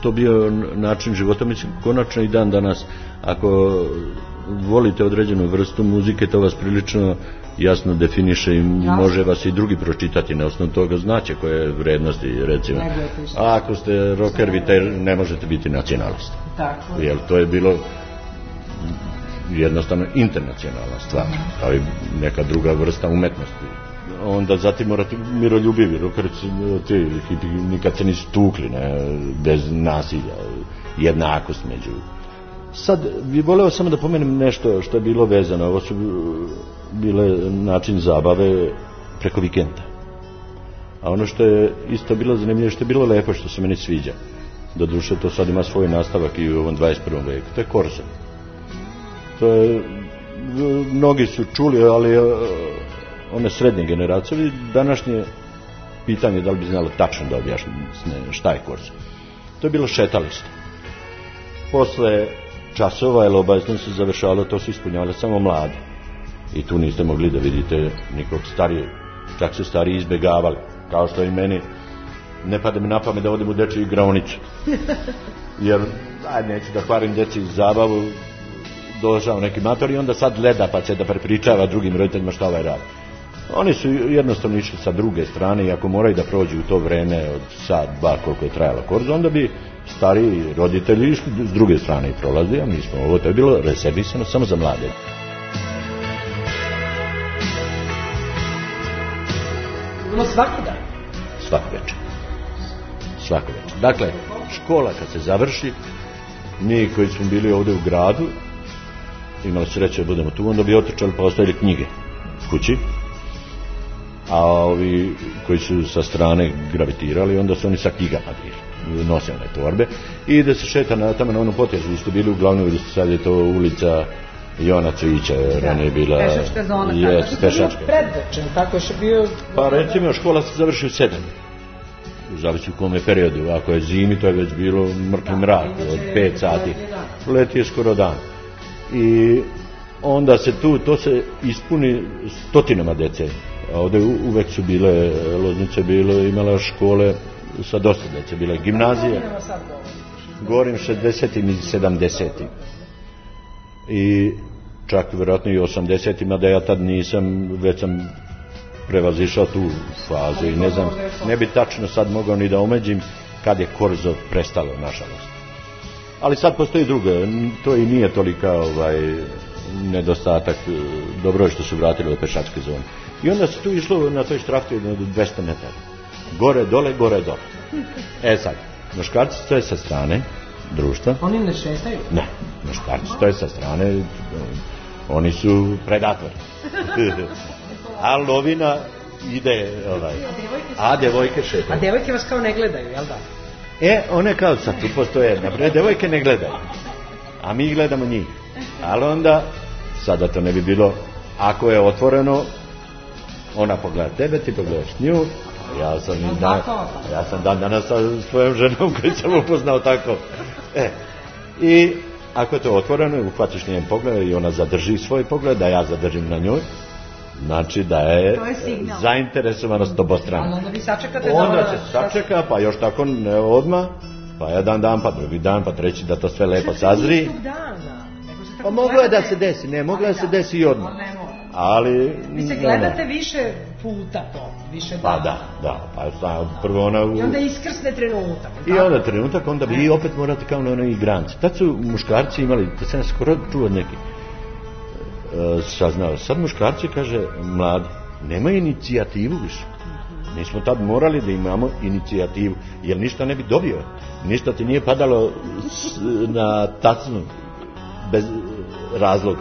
to bio način života. Mislim, konačno i dan danas, ako volite određenu vrstu muzike, to vas prilično jasno definiše i može vas i drugi pročitati na osnovu toga, znaće koje vrednosti, recimo. A ako ste rocker, vi ne možete biti nacionalist. Tako. Jer to je bilo jednostavno internacionalna stvar, kao i neka druga vrsta umetnosti. Onda zatim morate miroljubivi, rockerici, ti hipi nikad se nisu tukli, ne, bez nasilja, jednakost među. Sad, bi voleo samo da pomenem nešto što je bilo vezano, ovo su bile način zabave preko vikenda. A ono što je isto bilo zanimljivo, što je bilo lepo, što se meni sviđa, doduše to sad ima svoj nastavak i u ovom 21. veku, to je korzo. To je, mnogi su čuli, ali one srednje generacije, današnje pitanje da li bi znalo tačno da objašnje šta je korzo. To je bilo šetalište. Posle časova, jer obavezno se završalo, to su ispunjavali samo mladi. I tu niste mogli da vidite nikog starije, čak su stariji izbegavali, kao što i meni ne pada mi na pamet da odem u dečju igraonicu. Jer, neću da kvarim deci zabavu, došao neki mator i onda sad gleda pa će da prepričava drugim roditeljima šta ovaj radi. Oni su jednostavno išli sa druge strane i ako moraju da prođu u to vreme od sat, dva koliko je trajalo korzo, onda bi stariji roditelji išli s druge strane i prolazi, a mi smo ovo, to je bilo rezervisano samo za mlade. Bilo svaki dan? Svaki večer. Svaki večer. Dakle, škola kad se završi, mi koji smo bili ovdje u gradu, imali sreće da budemo tu, onda bi otrčali pa ostavili knjige kući, a ovi koji su sa strane gravitirali, onda su oni sa knjigama bili, nose one torbe i da se šeta tamo na onom potezu gdje ste bili uglavnom, gdje sad je to ulica Jona Cvića, jer ona je bila pešačka zona, pešačka. Predvečer, tako je bio. Pa recimo škola se završi u 7, u zavisi u kome periodu, ako je zimi to je već bilo mrtvi mrak od 5 sati, leti je skoro dan. I onda se tu, to se ispuni stotinama dece. A ovdje uvek su bile, Loznica je imala škole sa dosta dece, bila je gimnazija. Govorim 60-im i 70-im. I čak vjerojatno i 80-ima, da ja tad nisam, već sam prevazišao tu fazu i ne znam, ne bi tačno sad mogao ni da omeđim kad je korzo prestalo, nažalost. Ali sad postoji druge, to i nije tolika nedostatak, dobro je što su vratili od pešačke zone. I onda se tu išlo na toj štrafti od 200 metara. Gore, dole, gore, dole. Sad, muškarci stoje sa strane društva. Oni ne šetaju? Ne, muškarci stoje sa strane, oni su predatori. A lovina ide, a devojke šetaju. A devojke vas kao ne gledaju, jel da? One kao sad tu postoje, naprijed, devojke ne gledaju, a mi gledamo njih. Ali onda, sada to ne bi bilo, ako je otvoreno, ona pogleda tebe, ti pogledaš nju, ja sam dan danas sa svojom ženom koju sam upoznao tako. I ako je to otvoreno, uhvatiš njen pogled i ona zadrži svoj pogled, da ja zadržim na njoj, znači da je zainteresovanost obostrana. Onda se sačeka, pa još tako ne odmah, pa jedan dan, pa drugi dan, pa treći, da to sve lepo sazri. Pa moglo je da se desi, ne, moglo je da se desi i odmah. Ali vi se gledate više puta to, više dana. Pa da, pa prvo ona... I onda iskrsne trenutak. I onda trenutak, onda vi opet morate kao na onoj igranci. Tad su muškarci imali, da sam skoro čuo neki saznao, sad muškarci, kaže, mladi, nemaju inicijativu više. Mi smo tad morali da imamo inicijativu, jer ništa ne bi dobio. Ništa ti nije padalo na tacnu bez razloga.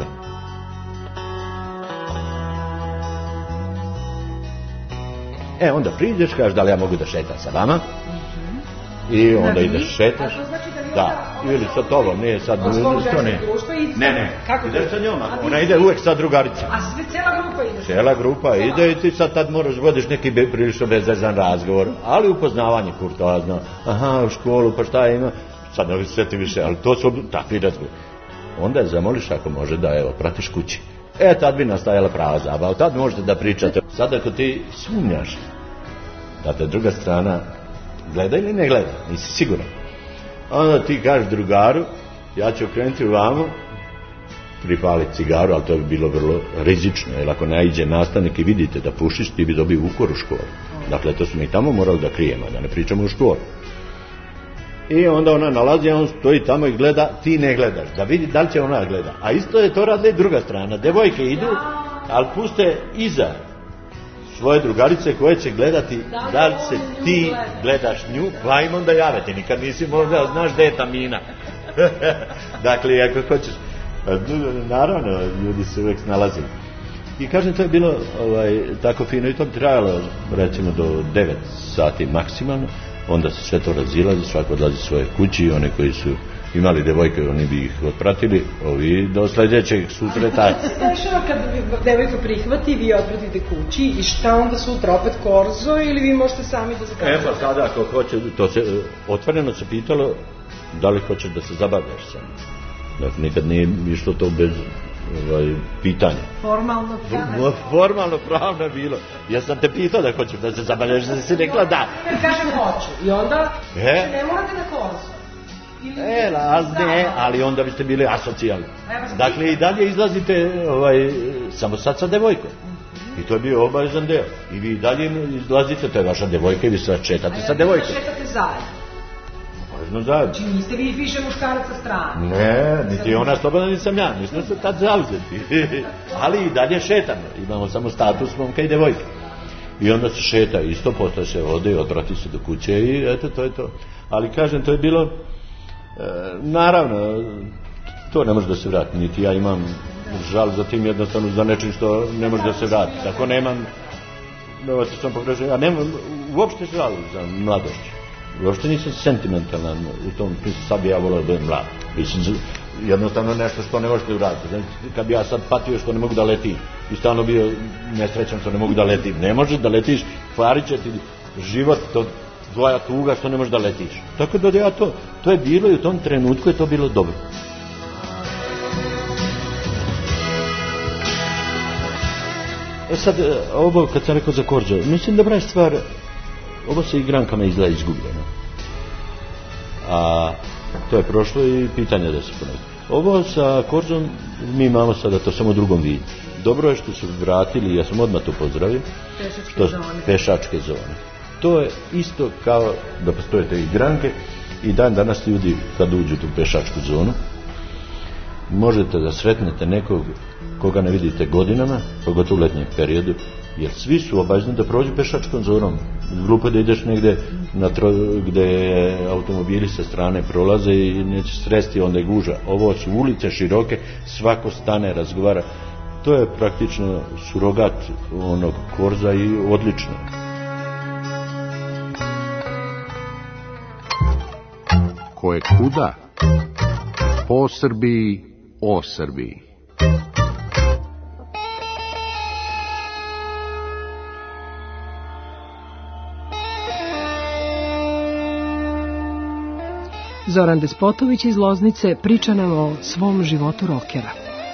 Onda priđeš, kažeš da li ja mogu da šetam sa vama, i onda ideš šetaš. Da, ili sa tobom, nije sad, što ne. Ne, ideš sa njom, ona ide uvek sa drugarica. A cijela grupa ide? Cijela grupa ide i ti sad tad moraš vodiš neki prilično bezvezan razgovor, ali upoznavanje kurtoazno. Aha, u školu, pa šta ima, sad ne sveti više, ali to su takvi razgovor. Onda je zamoliš ako može da pratiš kući. Tad bi nastajala prava zabava, tad možete da pričate. Sad ako ti sumnjaš da te druga strana gleda ili ne gleda, nisi siguran, Onda ti kažeš drugaru, ja ću okrenuti vamo, pripaliti cigaru, ali to bi bilo vrlo rizično, jer ako naiđe nastavnik i vidite da pušiš, ti bi dobio ukor u školu. Dakle, to smo i tamo morali da krijemo, da ne pričamo u školu. I onda ona nalazi, a on stoji tamo i gleda, ti ne gledaš, da vidi da li će ona gleda. A isto je to radila i druga strana. Devojke idu, ali puste iza svoje drugarice koje će gledati da li se ti gledaš nju, pa im onda jave. Ti nikad nisi možda znaš gde je Tamina. Dakle, ako hoćeš, naravno, ljudi se uvek snalaze. I kažem, to je bilo tako fino i to bi trajalo recimo do 9 sati maksimalno. Onda se sve to razilazi, svako odlazi svoje kući, one koji su imali devojke, oni bi ih otpratili, ovi do sljedećeg susreta. Šta dešava kad devojka prihvati, vi odpratite kući i šta onda sutra opet korzo ili vi možete sami da se kažete? Pa sada ako hoće, to se otvoreno se pitalo da li hoćeš da se zabavljaš sam. Dakle, nikad nije išlo to bez pitanja. Formalno pravno je bilo. Ja sam te pitao da hoćeš da se zabavljaš, da si rekla da. Kažem hoću. I onda ne morate na korzo. Ali onda biste bili asocijalni. Dakle, i dalje izlazite samo sad sa devojkom. I to je bio obavezan deo. I vi dalje izlazite, to je vaša devojka i vi sad šetate sa devojkom. Šetate zajedno. Znači niste vi više muškarac sa strane. Ne, niti ona slobodna, niti sam ja. Nismo se tad zauzeti. Ali i dalje šetamo. Imamo samo status momka i devojke. I onda se šeta, isto posle se ode i odvrati se do kuće i eto, to je to. Ali kažem, to je bilo, naravno, to ne može da se vrati. Niti ja imam žal za tim, jednostavno za nečim što ne može da se vrati. Tako nemam, ja nemam uopšte žal za mladošću. Uopšte nisam sentimentalan u tom smislu, sad bi ja volao da budem mlad. Mislim, jednostavno nešto što ne možete uraditi. Znači, kad bi ja sad patio što ne mogu da letim i stalno bio nesrećan što ne mogu da letim. Ne možeš da letiš, kvarit će ti život, to tvoja tuga što ne možeš da letiš. Tako da ja to je bilo i u tom trenutku je to bilo dobro. Sad, ovo kad sam rekao za korzo, mislim dobra je stvar. Ovo se igrankama izgleda izgubljeno. A to je prošlo i pitanje da se ponovi. Ovo sa korzom mi imamo sada to samo u drugom vidu. Dobro je što su vratili, ja sam odmah to pozdravio, pešačke zone. To je isto kao da postoje te igranke i dan danas ljudi kad uđu u tu pešačku zonu možete da sretnete nekog koga ne vidite godinama, pogotovo u letnjem periodu, jer svi su obavezni da prođu pešačkom zonom. Glupo da ideš negde gde automobili sa strane prolaze i neće sresti, onda je guža. Ovo su ulice široke, svako stane, razgovara. To je praktično surogat onog korza i odlično. Ko je kuda? Po Srbiji, o Srbiji. Zoran Despotović iz Loznice priča nam o svom životu rokera.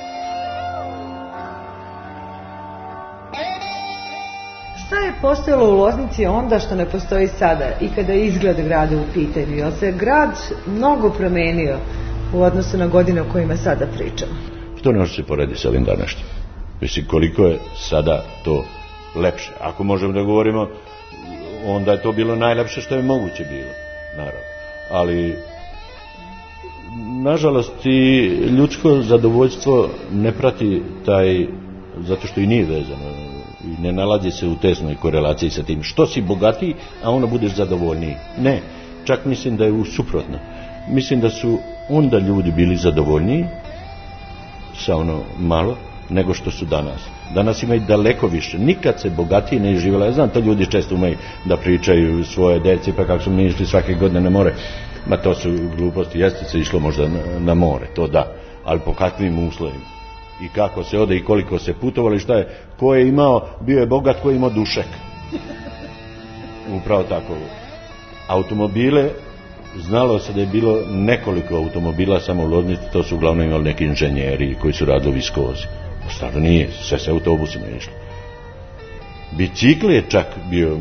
Šta je postojalo u Loznici onda što ne postoji sada i kada je izgled grada u pitanju? Jer se grad mnogo promenio u odnosu na godine o kojima sada pričamo. Što ne može se poredi sa ovim današnjim? Mislim, koliko je sada to lepše. Ako možemo da govorimo, onda je to bilo najlepše što je moguće bilo, naravno. Ali nažalost i ljudsko zadovoljstvo ne prati taj, zato što i nije vezano i ne nalazi se u tesnoj korelaciji sa tim što si bogatiji, a ono budeš zadovoljniji. Ne, čak mislim da je suprotno. Mislim da su onda ljudi bili zadovoljniji sa ono malo nego što su danas. Danas ima i daleko više. Nikad se bogatiji ne živjela. Ja znam, to ljudi često umaju da pričaju svoje deci, pa kako su mi išli svake godine na more. Ma to su gluposti. Jeste se išlo možda na more, to da. Ali po kakvim uslovima. I kako se ode i koliko se putovali, šta je. Ko je imao, bio je bogat, ko je imao dušek. Upravo tako. Automobile, znalo se da je bilo nekoliko automobila samo u Loznici, to su uglavnom imali neki inženjeri koji su radili viskozi. Stvarno nije, sve se autobusima išlo. Bicikl je čak bio,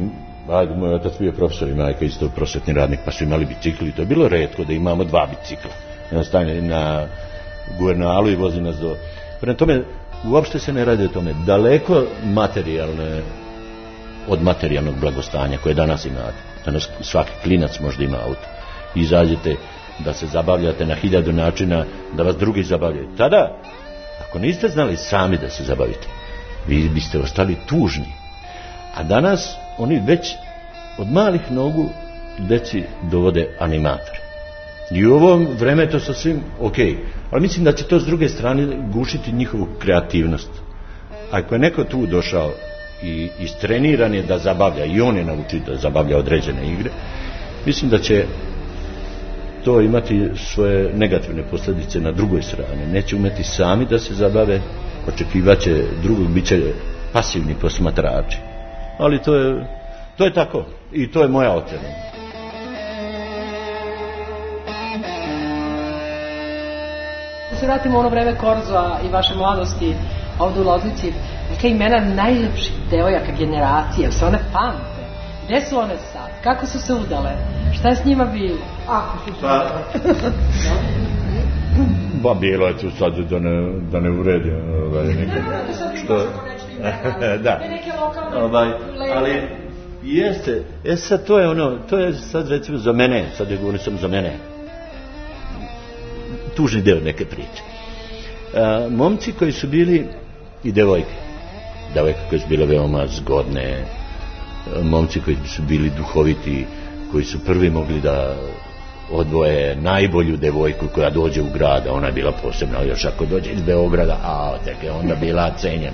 Ajde, moj otac bio profesor i majka isto prosvetni radnik, pa su imali bicikli. To je bilo retko da imamo 2 bicikla. Jedan stane na Guvernalu i vozi nas do... Prema tome, uopšte se ne radi o tome. Daleko materijalne od materijalnog blagostanja koje danas imate. Danas svaki klinac možda ima auto. Izađete da se zabavljate na 1000 načina, da vas drugi zabavljaju. Tada, ako niste znali sami da se zabavite, vi biste ostali tužni. A danas oni već od malih nogu deci dovode animatore. I u ovom vreme to sasvim ok. Ali mislim da će to s druge strane gušiti njihovu kreativnost. Ako je neko tu došao i istreniran je da zabavlja, i on je naučio da zabavlja određene igre, mislim da će to imati svoje negativne posljedice na drugoj strani. Neće umeti sami da se zabave, očekivaće drugog, bit će pasivni posmatrači. Ali to je tako i to je moja ocena. Da se vratimo u ono vreme Korzoa i vaše mladosti ovdje u Loznici, neka imena najljepših devojaka generacije, jel se one pamte? Gde su one sad? Kako su se udale? Šta je s njima bilo? Ako su se udale. Ba, bilo je tu sad da ne uredim nekada. Što? Da. Neke lokalne ali jeste, sad to je sad recimo za mene, sad je govorim sam za mene, tužni deo neke priče. Momci koji su bili i devojke koje su bile veoma zgodne, momci koji su bili duhoviti, koji su prvi mogli da odvoje najbolju devojku koja dođe u grad, a ona je bila posebna, još ako dođe iz Beograda, tek je onda bila cenjena.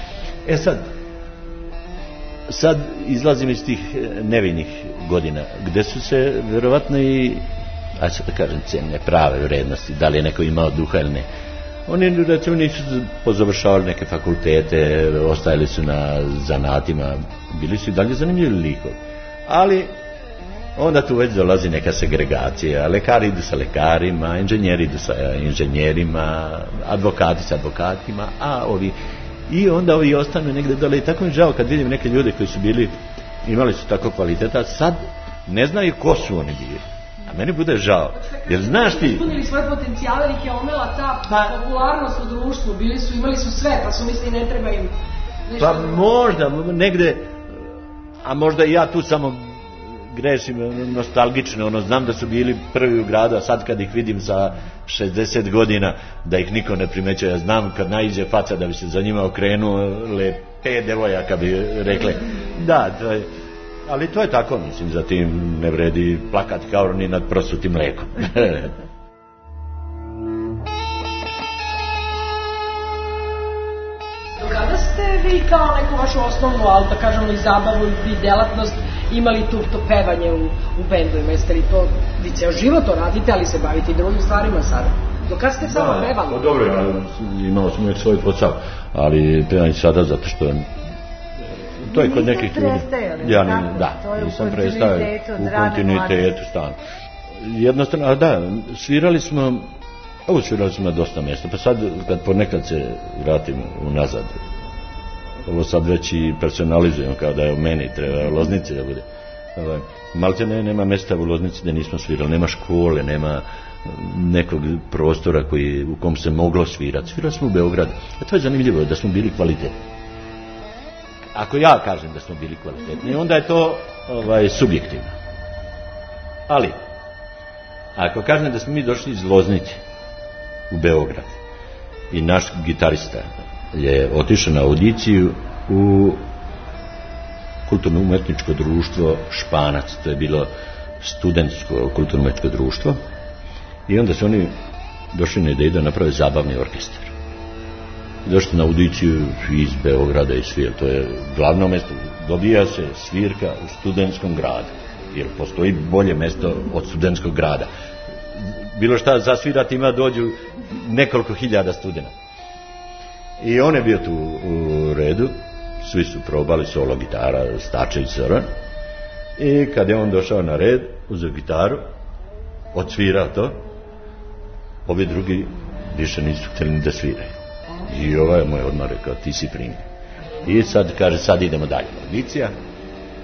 Sad izlazim iz tih nevinih godina, gde su se verovatno i, ajde sad da kažem, cenjene prave vrednosti, da li je neko imao duha ili ne. Oni recimo nisu pozavršavali neke fakultete, ostajali su na zanatima, bili su i dalje zanimljivi likovi. Ali onda tu već dolazi neka segregacija, lekari idu sa lekarima, inženjeri idu sa inženjerima, advokati sa advokatima, i onda ovi ostanu negde dole. I tako mi žao kad vidim neke ljude koji su imali su tako kvaliteta, sad ne znaju ko su oni bili. A meni bude žao. Jer znaš ti... Ispunili svoje potencijale, ih je omela ta popularnost u društvu, imali su sve, pa su misli ne treba im... Pa možda, negde, a možda i ja tu samo grešim nostalgično, znam da su bili prvi u gradu, a sad kad ih vidim sa 60 godina, da ih niko ne primećuje, ja znam kad naiđe faca da bi se za njima okrenule 5 devojaka bi rekle, da, to je, ali to je tako, mislim, zatim ne vredi plakati kao ni nad prosutim mlekom. Kada ste vi kao neku vašu osnovnu, ali da kažemo i zabavu i delatnost, imali to pevanje u bendovima? Jeste li to, vi ceo život to radite, ali se bavite i drugim stvarima sada? Do kada ste samo pevali? Da, dobro, imao sam uvijek svoj posao, ali pevam i sada zato što to je kod nekih ljudi. Nisam prestao u kontinuitetu stalno. Jednostavno, svirali smo na dosta mjesta, pa sad kad ponekad se vratim unazad, ovo sad već i personalizujem kao da je u meni, treba Loznice da bude. Malte nema mjesta u Loznici da nismo svirali, nema škole, nema nekog prostora u kom se moglo svirati. Svirali smo u Beogradu. A to je zanimljivo, da smo bili kvalitetni. Ako ja kažem da smo bili kvalitetni, onda je to subjektivno. Ali, ako kažem da smo mi došli iz Loznice u Beograd i naš gitarista je otišao na audiciju u kulturno-umetničko društvo Španac, to je bilo studentsko kulturno-umetničko društvo, i onda su oni došli na ideju da naprave zabavni orkestar. Došli na audiciju iz Beograda i svijel, to je glavno mjesto, dobija se svirka u studentskom gradu, jer postoji bolje mjesto od studentskog grada. Bilo šta za svirati ima, dođu nekoliko hiljada studenata. I on je bio tu u redu, svi su probali solo gitara, Stačević Zoran, i kad je on došao na red, uzeo gitaru, odsvirao to, ovi drugi više nisu htjeli ni da sviraju. I ovaj je moj odmah rekao, ti si primjer. I sad kaže, sad idemo dalje. Audicija,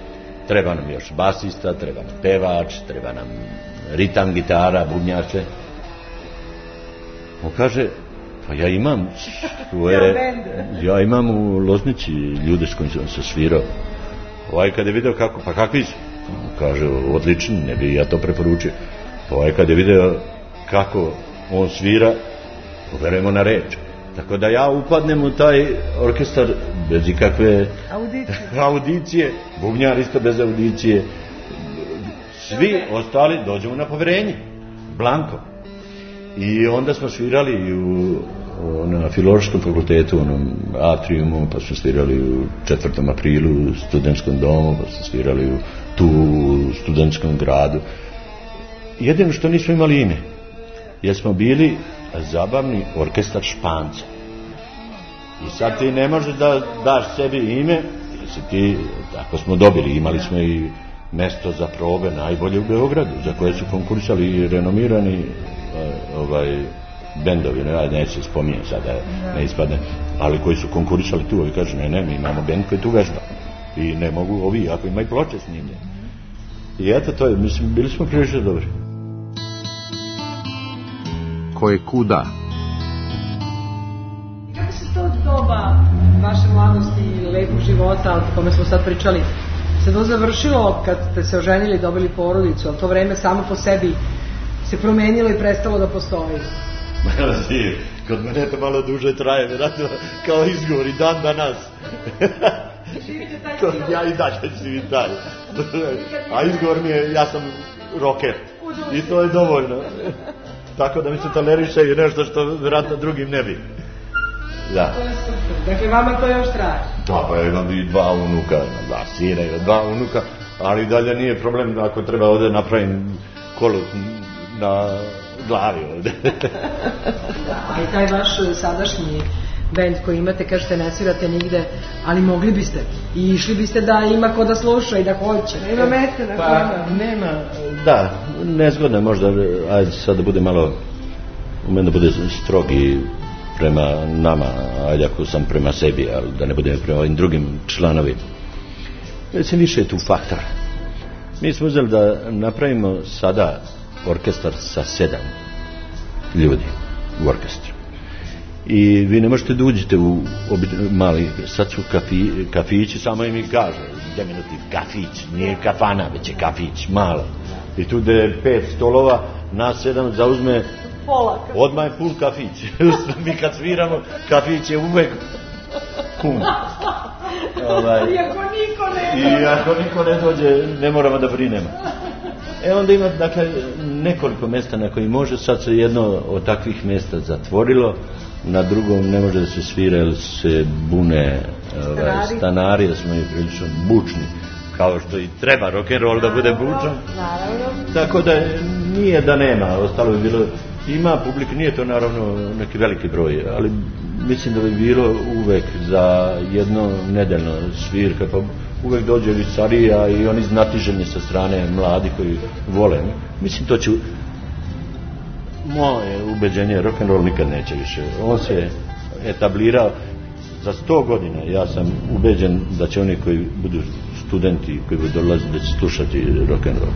treba nam još basista, treba nam pevač, treba nam ritam, gitara, bubnjače. On kaže, pa ja imam u Loznici ljude s kojim sam se svirao. Kad je video kako, pa kakvi su? Kaže, odlični, ne bi ja to preporučio. Pa kad je video kako on svira, poverujemo na reč. Tako da ja upadnem u taj orkestar bez ikakve audicije, bubnjar isto bez audicije, svi ostali dođemo na poverenje, blanko. I onda smo svirali na Filološkom fakultetu, u onom atriumu, pa smo svirali u 4. aprilu u studentskom domu, pa smo svirali tu u studentskom gradu. Jedino što nismo imali ime, jer smo bili zabavni orkestar Španca. I sad ti ne možeš da daš sebi ime, jer si ti, tako smo dobili, imali smo i mesto za probe najbolje u Beogradu, za koje su konkurisali i renomirani bendovi, neće se spominje sada, ne ispadne, ali koji su konkurisali tu, ovi kažu, ne, mi imamo bend koji tu vežba i ne mogu ovi, ako ima i ploče snimlje. I eto, to je, mislim, bili smo prilično dobri. Ko je kuda? Kako se to doba vaše mladosti i lepog života, o kome smo sad pričali, se to završilo kad ste se oženili, dobili porodicu, ali to vreme samo po sebi se promenilo i prestalo da postoji? Kod mene to malo duže traje, vjerojatno kao izgovor i dan danas. Živite taj život? Ja i dalje živim taj. A izgovor mi je, ja sam rocker. I to je dovoljno. Tako da mi se toleriše i nešto što vjerojatno drugim ne bi. Da. To je super. Dakle, vama to još traje? Da, pa ja imam i 2 unuka, imam 2 sina, imam 2 unuka, ali dalje nije problem ako treba ovdje napravim kolo na glavi ovdje. A i taj vaš sadašnji bend koji imate, kažete, ne svirate nigde, ali mogli biste i išli biste da ima ko da sluša i da hoće. Nema mesta na kojima. Nema, da, nezgodno možda, ajde sad da bude malo, u mene da bude strogi prema nama, ajde ako sam prema sebi, ali da ne bude prema ovim drugim članovima. Mislim, više je tu faktor. Mi smo uzeli da napravimo sada orkestar sa 7 ljudi u orkestru. I vi ne možete da uđete u mali, sad su kafići, samo im i kaže, deminutiv, kafić, nije kafana, već je kafić, malo. I tu gde je 5 stolova, nas 7 zauzme, odmah je pun kafić. Mi kad sviramo, kafić je uvek pun. I ako niko ne dođe, ne moramo da brinemo. Onda ima, dakle, nekoliko mjesta na koji može, sad se jedno od takvih mjesta zatvorilo, na drugom ne može da se svira jer se bune stanari, da smo i prilično bučni, kao što i treba rock'n'roll da bude bučan. Tako da nije da nema, ostalo bi bilo, ima publike, nije to naravno neki veliki broj, ali mislim da bi bilo uvek za jedno nedeljno svirka, pa uvek dođe visarija i oni znatiženi sa strane mladi koji vole. Mislim, to će, moje ubeđenje, rock'n'roll nikad neće više. On se etablirao za 100 godina. Ja sam ubeđen da će oni koji budu studenti, koji budu dolaziti, da će slušati rock'n'roll.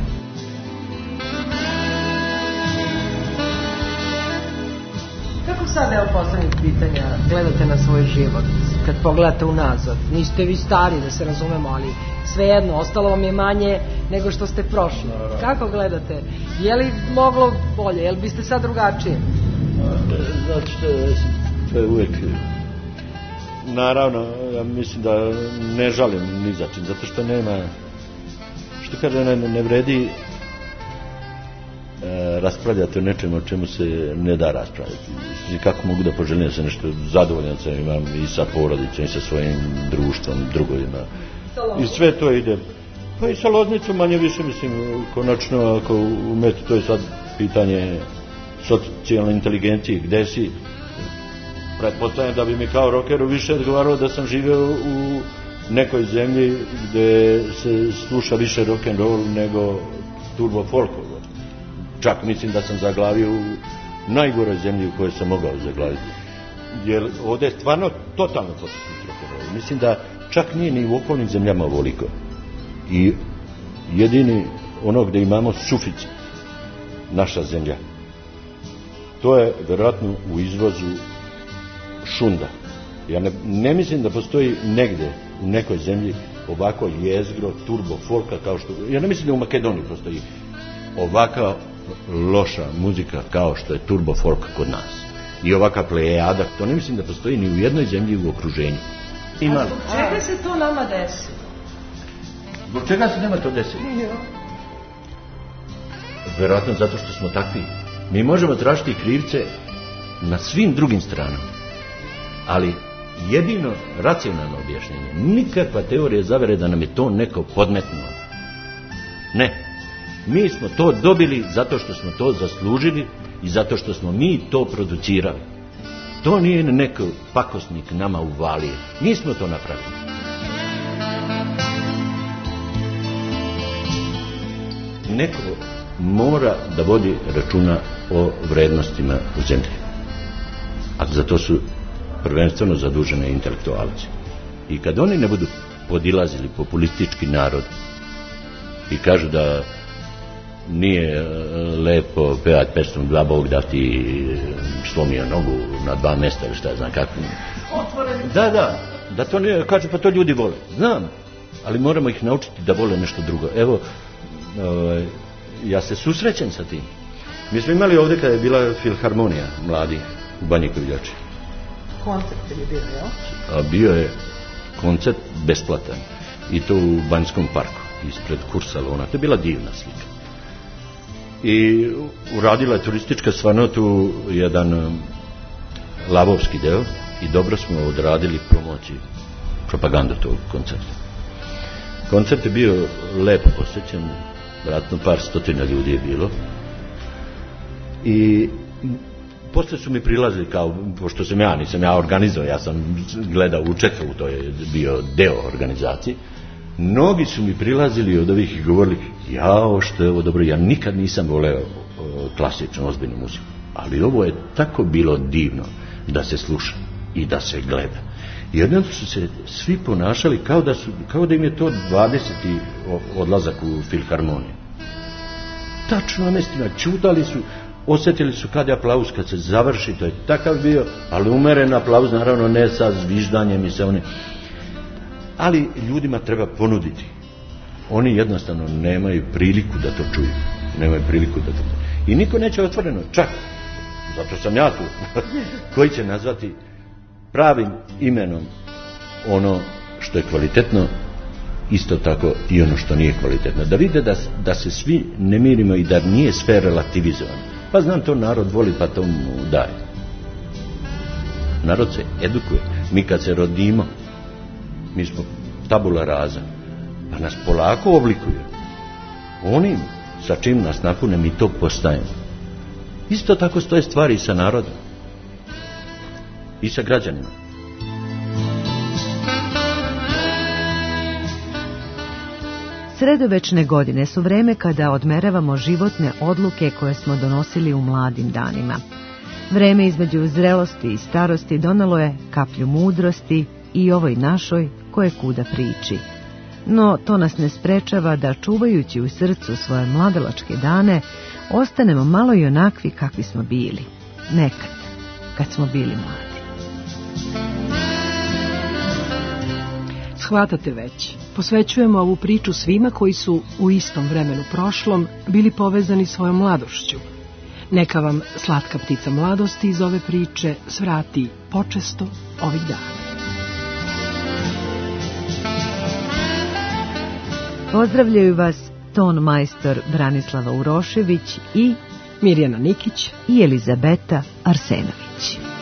Kako sad, evo poslednjih pitanja, gledate na svoj život, kad pogledate unazad? Niste vi stari, da se razumemo, ali svejedno, ostalo vam je manje nego što ste prošli. Kako gledate? Je li moglo bolje? Je li biste sad drugačije? Znači, to je uvijek, naravno, ja mislim da ne žalim ni za čim, zato što nema, što kaže, ne vredi raspravljati o nečemu o čemu se ne da raspravljati. Kako mogu da poželim da se nešto zadovoljan sam, imam i sa porodicom i sa svojim društvom, drugovima. I sve to ide. Pa i sa Loznicom manje više, mislim, konačno ako umeti, to je sad pitanje socijalne inteligencije, gde si. Pretpostavljam da bi mi kao rockeru više odgovarao da sam živeo u nekoj zemlji gde se sluša više rock'n'roll nego turbo folkova. Čak mislim da sam zaglavio u najgoroj zemlji u kojoj sam mogao zaglaviti. Jer ovdje je stvarno totalno potisnut rock'n'roll. Mislim da čak nije ni u okolnim zemljama ovoliko. I jedini ono gdje imamo suficit, naša zemlja. To je vjerojatno u izvozu šunda. Ja ne mislim da postoji negdje u nekoj zemlji ovako jezgro, turbo, folka kao što... Ja ne mislim da u Makedoniji postoji ovaka loša muzika kao što je turbo folk kod nas. I ovaka plejada, to ne mislim da postoji ni u jednoj zemlji u okruženju. Zbog čega se to nama desi? Zbog čega se nema to desiti? Vjerojatno zato što smo takvi. Mi možemo tražiti krivce na svim drugim stranama. Ali jedino racionalno objašnjenje, nikakva teorija zavere da nam je to neko podmetnuo. Ne. Mi smo to dobili zato što smo to zaslužili i zato što smo mi to producirali. To nije neko pakosnik nama uvalio. Mi smo to napravili. Neko mora da vodi računa o vrednostima u zemlji. A za to su prvenstveno zadužene intelektualci. I kad oni ne budu podilazili populistički narod i kažu da nije lepo pevati pesmu Dva Bog da ti slomio nogu na 2 mjesta ili šta ja znam kako. Da to nije, kaže pa to ljudi vole. Znam, ali moramo ih naučiti da vole nešto drugo. Evo, ja se susrećem sa tim. Mi smo imali ovdje kada je bila filharmonija mladih u Banji Koviljači. Koncert je bio, jel? Bio je koncert besplatan i to u Banjskom parku ispred Kursalona. To je bila divna slika. I uradila je turistička stvarno tu jedan lavovski deo i dobro smo odradili promociju, propagandu tog koncerta. Koncert je bio lepo posjećen, vjerojatno par stotina ljudi je bilo. I poslije su mi prilazili kao, pošto nisam ja organizao, ja sam gledao učestvovao, to je bio deo organizacije. Mnogi su mi prilazili od ovih i govorili, jao što je ovo dobro, ja nikad nisam voleo klasičnu, ozbiljnu muziku, ali ovo je tako bilo divno da se sluša i da se gleda. I odjednom su se svi ponašali kao da im je to 20. odlazak u filharmoniju. Tačno nestina, čutali su, osjetili su kad je aplauz, kad se završi, to je takav bio, ali umeren aplauz, naravno ne sa zviždanjem i sa onim. Ali ljudima treba ponuditi. Oni jednostavno nemaju priliku da to čuju. I niko neće otvoreno, čak, zato sam ja tu, koji će nazvati pravim imenom ono što je kvalitetno, isto tako i ono što nije kvalitetno. Da vide da se svi ne mirimo i da nije sve relativizovano. Pa znam, to narod voli, pa to mu daje. Narod se edukuje. Mi kad se rodimo, mi smo tabula rasa, pa nas polako oblikuju. Onim sa čim nas napune, mi to postajemo. Isto tako stoje stvari i sa narodom i sa građanima. Sredovečne godine su vreme kada odmeravamo životne odluke koje smo donosili u mladim danima. Vreme između zrelosti i starosti donelo je kaplju mudrosti i ovoj našoj koje kuda priči. No to nas ne sprečava da, čuvajući u srcu svoje mladalačke dane, ostanemo malo i onakvi kakvi smo bili. Nekad, kad smo bili mladi. Shvatate već, posvećujemo ovu priču svima koji su u istom vremenu prošlom bili povezani svojom mladošću. Neka vam slatka ptica mladosti iz ove priče svrati počesto ovih dana. Pozdravljaju vas ton majstor Branislava Urošević i Mirjana Nikić i Elizabeta Arsenović.